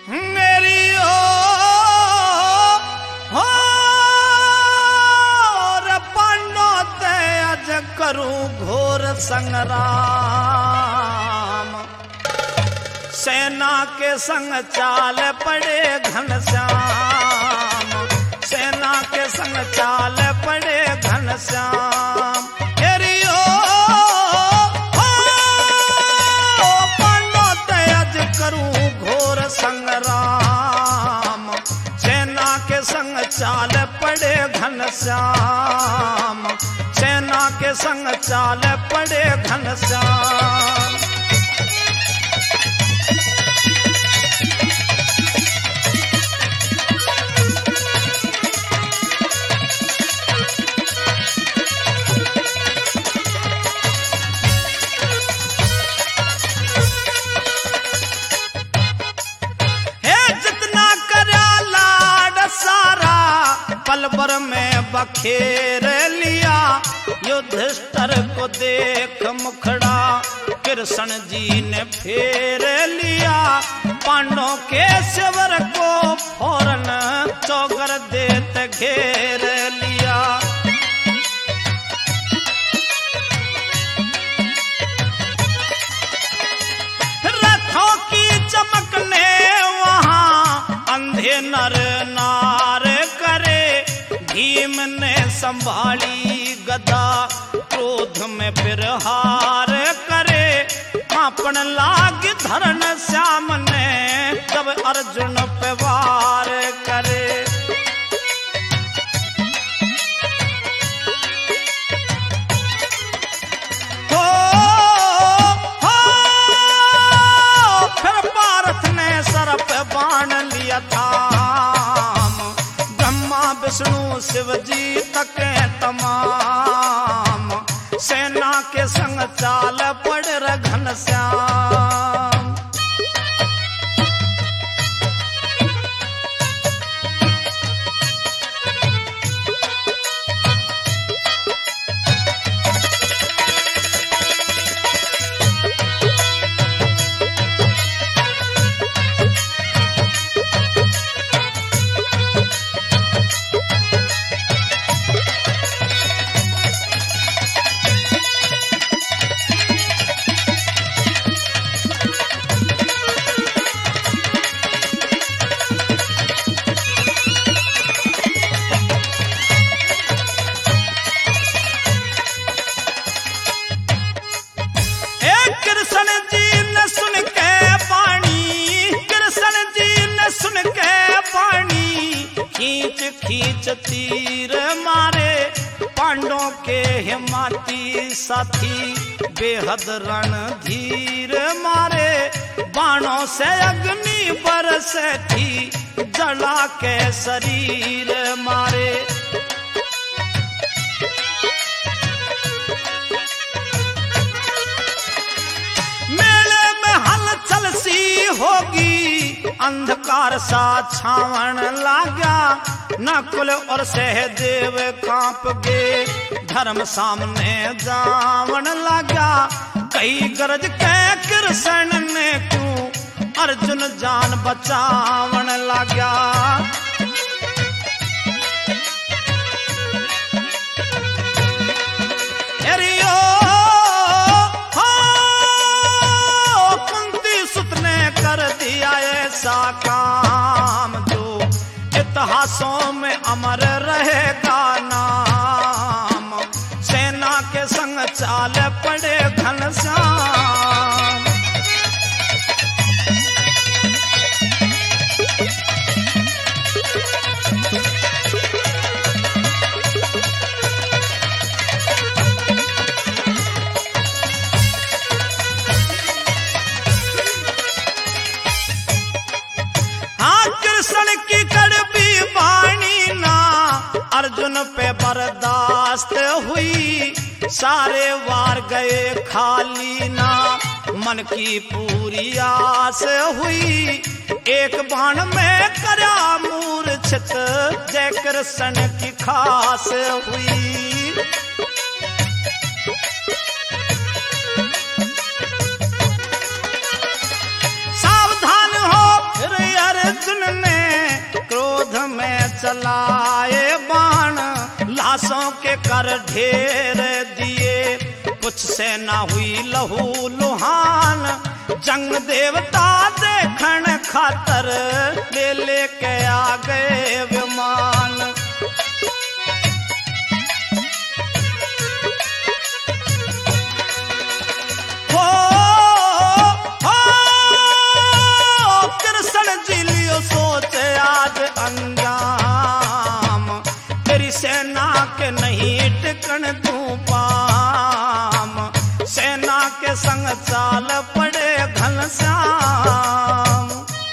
मेरी हो रे पांडो ते अज करूं घोर संग्राम। सेना के संग चाल पड़े घनश्याम, सेना के संग चाल पड़े घनश्याम। मेरी पांडो ते अज करूं घोर संग्राम। सेना के संग चाल पड़े घनश्याम, सेना के संग चाल पड़े घनश्याम। पल भर में बखेर लिया, युधिष्ठिर को देख मुखड़ा कृष्ण जी ने फेर लिया। पांडवों के शिविर को फौरन चौगर देत घेर लिया। रथों की चमक ने वहां अंधे नर नार करे। भीम ने संभाली गदा क्रोध में प्रहार करे। कांपन लाग धरण श्याम ने जब अर्जुन पे वार करे। फिर पार्थ ने सर पे बाण लिया था। विष्णु शिव जी तक तमाम, सेना के संग चाल पड़ घनश्याम। खींच तीर मारे पांडवों के हिमाती साथी। बेहद रणधीर मारे बाणों से अग्नि बरसे थी। जला के शरीर मारे। मेले में हलचल सी होगी, अंधकार सा छावण लागा। नकुल और सहदेव कांप गए, धर्म सामने जावण लगा। कई गरज के कृष्ण ने क्यों अर्जुन जान बचावण लगा। कुंती सुत ने कर दिया ऐसा काम जो इतिहासों में अमर रहेगा नाम। सेना के संग चाल पड़े घनश्याम। की कड़वी बाणी ना अर्जुन पे बर्दाश्त हुई। सारे वार गए खाली ना मन की पूरी आस हुई। एक बाण में करया मूर्छित जय कृष्ण की खास हुई। सावधान हो फिर यार क्रोध में चलाए बाण, लाशों के कर ढेर दिए, कुछ से ना हुई लहू लुहान। जंग देवता देखण खातर ले लेके आ गए विमान। कृष्ण जी लियो सोचे आज अंजाम, तेरी सेना के नहीं टिकन तू पाम। सेना के संग चाल पड़े घनश्याम।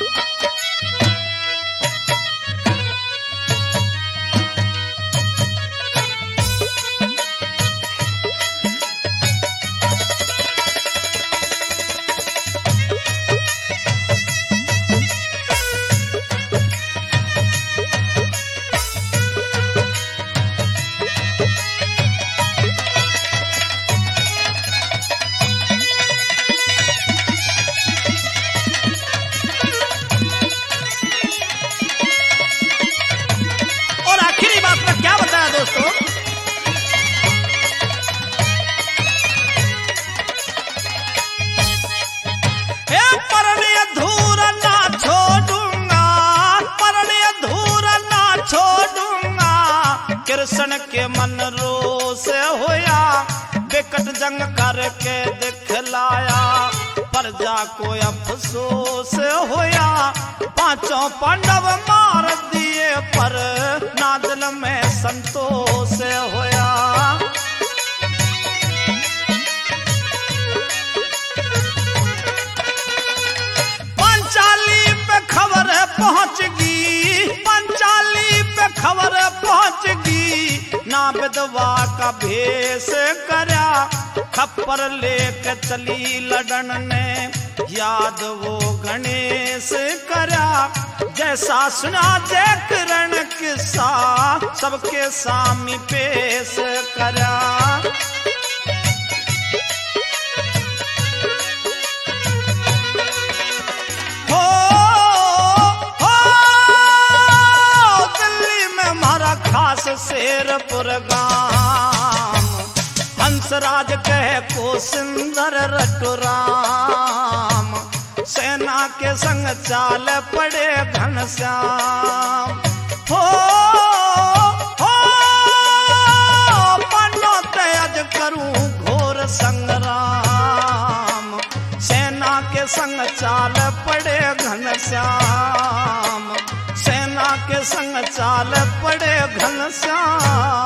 कृष्ण के मन रोष होया, विकट जंग करके दिखलाया। प्रजा को अफसोस होया, पांचों पांडव मार दिए, पर नादल में संतोष होया। पंचाली पे खबर पहुंच गई, पंचाली पे खबर पहुंच गई। ना विधवा का भेष करया, खप्पर लेके चली लड़न ने, याद वो गणेश करया। जैसा सुना जय किरण किस्सा, सबके सामी पेश करया। खास शेरपुर गाम, हंसराज कहे को सुंदर रटुराम। सेना के संग चाल पड़े घनश्याम। हो पांडव तेज करूं घोर संग्राम। सेना के संग चाल पड़े घनश्याम, सेना के संग चाल पड़े घनश्याम।